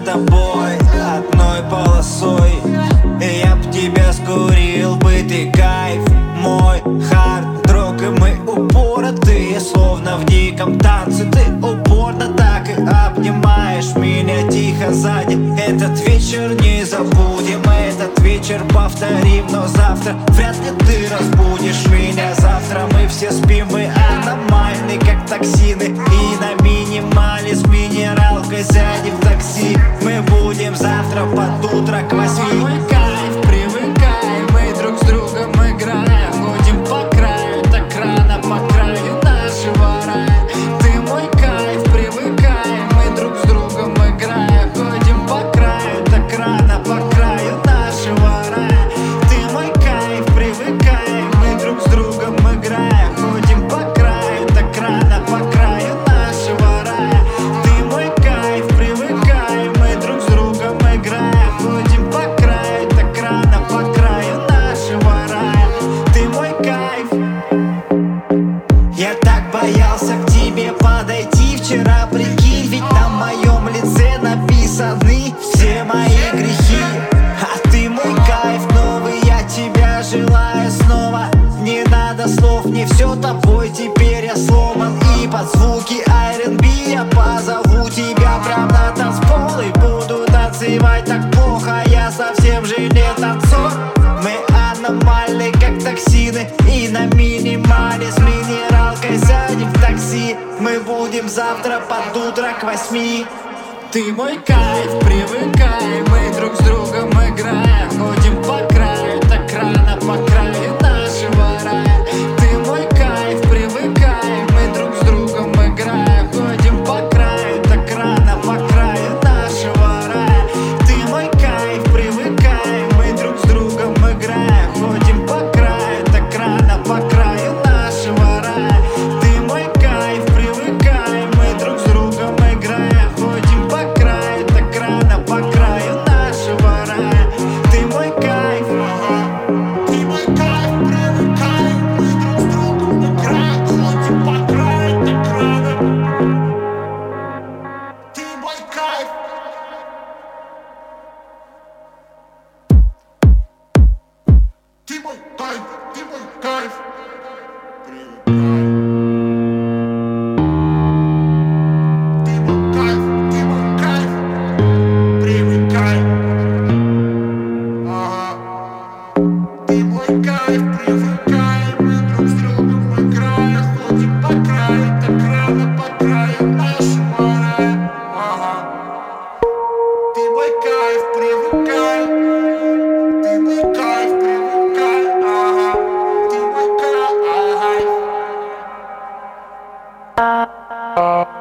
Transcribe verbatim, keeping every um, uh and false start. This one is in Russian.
тобой одной полосой. Я б тебя скурил бы, ты кайф мой, хард-рок. И мы упоротые, словно в диком танце. Ты упорно так и обнимаешь меня тихо сзади. Этот вечер не забудем, этот вечер повторим. Но завтра вряд ли ты разбудишь меня. Завтра мы все спим, мы аномальны, как токсины. И на минимале с минералкой сядем в такси. Мы будем завтра под утро к восьми. Мой кайф, привыкай, мы друг с другом играем. Ходим по краю, так рано по краю нашего рая. Ты мой кайф, привыкай, мы друг с другом играем. Ходим по краю, так рано по краю нашего рая. Ты мой кайф, привыкай, мы друг с другом играем. Ходим по краю, так рано по краю нашего рая. Ты мой кайф, привыкай, мы друг с другом играем. Ходим по краю, так рано по краю нашего рая. Ты мой кайф. Я так боялся к тебе подойти вчера, прикинь, ведь на моем лице написаны все мои грехи. А ты мой кайф новый, я тебя желаю снова. Не надо слов, не все тобой, теперь я сломан. И под звуки ар энд би я позову тебя прям на танцпол. И буду танцевать так плохо, я совсем же не танцор. Мы аномальны, как токсины. И на минимале с минералкой сядем в такси. Мы будем завтра под утро к восьми. Ты мой кайф, привыкай, мы друг с другом играем. Ходим по краю, так рано по краю нашего рая. Ты мой кайф, привыкай, мы друг с другом играем. Ходим по краю, так рано по краю нашего рая. Ты мой кайф, привыкай, мы друг с другом играем. Ходим по краю, так рано по краю нашего рая. Ты мой кайф, привыкай, мы друг с другом играем. Ходим по краю, так рано по краю нашего рая. Ты мой кайф. Ты мой кайф, привыкай, мы друг с другом играем. Ходим по краю, так рано. Ты мой кайф. Ты мой кайф, ты мой кайф. Ты мой кайф, ты мой кайф. Привыкай. Ага. Ты мой кайф, привыкай, мы друг с другом играем. Ходим по краю, так рано по краю нашего рая. Ага. Ты мой кайф, привыкай. Ты мой кайф, привыкай. Ага. Ты мой кайф, ага.